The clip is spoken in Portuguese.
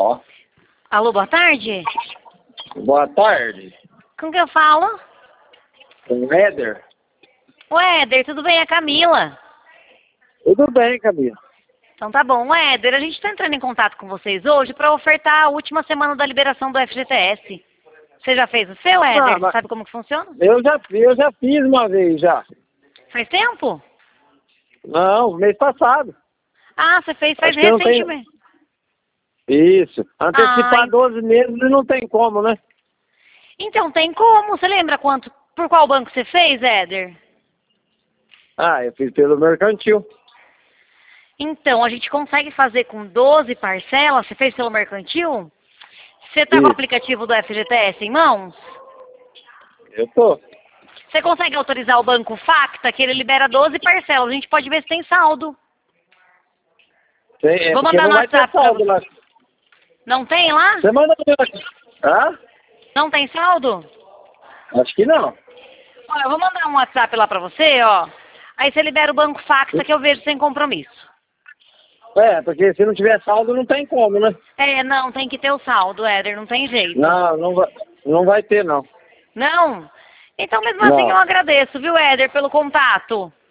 Ó. Alô, boa tarde. Boa tarde. Com quem eu falo? Com o Éder? O Éder, tudo bem? É a Camila. Tudo bem, Camila. Então tá bom. Éder, a gente tá entrando em contato com vocês hoje para ofertar a última semana da liberação do FGTS. Você já fez o seu, Éder? Você sabe como que funciona? Eu já fiz uma vez já. Faz tempo? Não, mês passado. Ah, você fez faz Acho que eu não recentemente. Isso. Antecipar Ah, 12 meses não tem como, né? então tem como. Você lembra por qual banco você fez, Éder? Ah, eu fiz pelo mercantil. Então, a gente consegue fazer com 12 parcelas. Você fez pelo mercantil? Você tá com o Isso. aplicativo do FGTS em mãos? Eu tô. Você consegue autorizar o banco Facta, que ele libera 12 parcelas. A gente pode ver se tem saldo. Vou Porque mandar não no vai ter WhatsApp pra saldo você. lá. Não tem lá? Você manda no meu... Hã? Não tem saldo? Acho que não. Ó, eu vou mandar um WhatsApp lá pra você, ó. Aí você libera o banco Facta que eu vejo sem compromisso. Porque se não tiver saldo não tem como, né? Não, tem que ter o saldo, Éder, não tem jeito. Não vai ter, não. Não? Então, mesmo assim, eu Não. agradeço, viu, Éder, pelo contato.